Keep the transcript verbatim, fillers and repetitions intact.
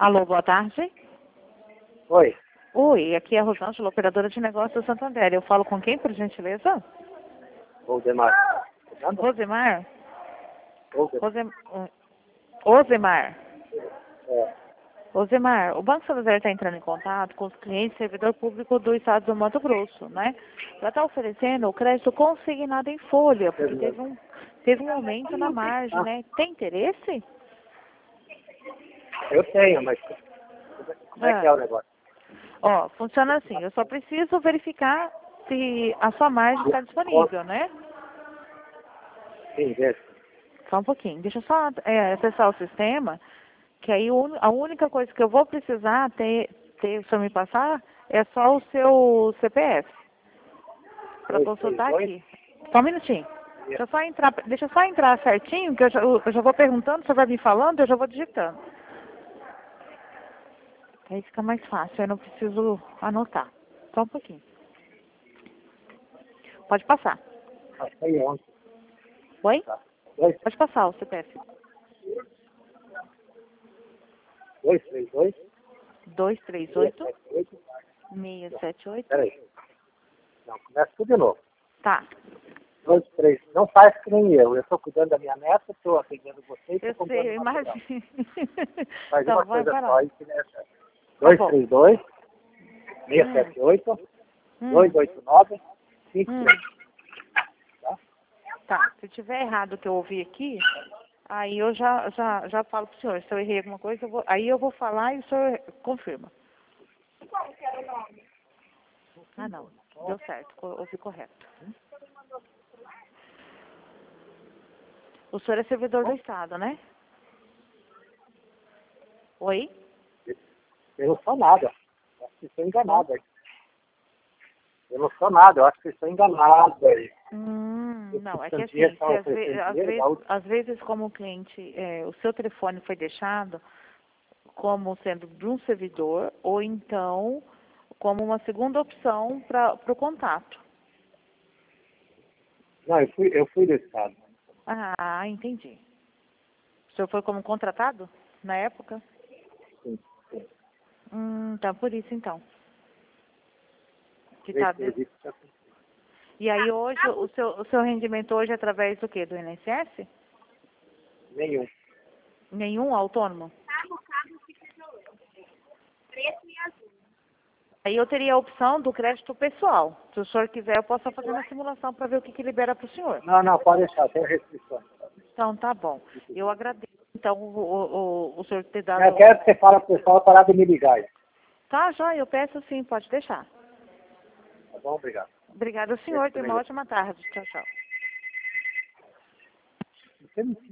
Alô, boa tarde. Oi, Oi, aqui é a Rosângela, operadora de negócios do Santander. Eu falo com quem, por gentileza? Valdemar. Fernando? Rosemar? Valdemar. Rosem... Osemar. É, Osemar, o Banco Santander está entrando em contato com os clientes servidor público do estado do Mato Grosso, né? Para estar oferecendo o crédito consignado em folha, porque teve um, teve um aumento na margem, Ah. né? Tem interesse? eu tenho, mas como é que é Ah. o negócio? Ó, funciona assim, eu só preciso verificar se a sua margem está disponível, né? Sim, vejo. Só um pouquinho. Deixa eu só é, acessar o sistema, que aí o- a única coisa que eu vou precisar ter, ter o senhor me passar é só o seu C P F. Para Dois, consultar três, dois. aqui. Só um minutinho. Deixa eu só entrar, deixa eu só entrar certinho, que eu já, eu já vou perguntando, você vai me falando, eu já vou digitando. Aí fica mais fácil, eu não preciso anotar. Só um pouquinho. Pode passar. Passei ontem. Oi? Tá. Dois, Pode passar o C P F. dois, três, dois. dois três seis, oito, sete, oito. seis sete oito. Peraí. Não, começa tudo de novo. Tá. Dois, três. Não faz que nem eu. Eu estou cuidando da minha neta, estou atendendo você e estou Eu comprando sei, eu material. imagino. Faz Então, uma vai coisa para só lá. aí que der certo. Tá Dois, bom. três, dois. seis, Hum, sete, oito. hum, Dois, oito, nove. Cinco, hum. três. Tá? Tá, se tiver errado o que eu ouvi aqui, aí eu já, já, já falo pro senhor. Se eu errei alguma coisa, eu vou, aí eu vou falar e o senhor confirma. Ah, não. Deu certo, co- ouvi correto. O senhor é servidor do Estado, né? Oi? Eu não sou nada. Eu acho que estou Alô? enganado aí. Eu não sou nada, eu acho que estou enganado aí. Hum, Esses não, é que cantinhos assim, estão se às, ve oferecendo às, dinheiro da vezes, outra. às vezes como o cliente, é, o seu telefone foi deixado como sendo de um servidor, ou então como uma segunda opção para o contato. Não, eu fui, eu fui do Estado. Ah, entendi. O senhor foi como contratado na época? Sim, sim. Hum, tá por isso então. Que Três tá de... serviços já fiz. E aí hoje, o seu, o seu rendimento hoje é através do quê? Do I N S S? Nenhum. Nenhum autônomo? Aí eu teria a opção do crédito pessoal. Se o senhor quiser, eu posso fazer uma simulação para ver o que, que libera para o senhor. Não, não, pode deixar, tem restrições. Então, tá bom. Eu agradeço, então, o, o, o, o senhor ter dado... Eu quero que você fale para o pessoal parar de me ligar. aí. Tá, já, eu peço sim, pode deixar. Tá bom? Obrigado. Obrigada, Esse senhor. Tenha também uma já- ótima tarde. Tchau, tchau. Você não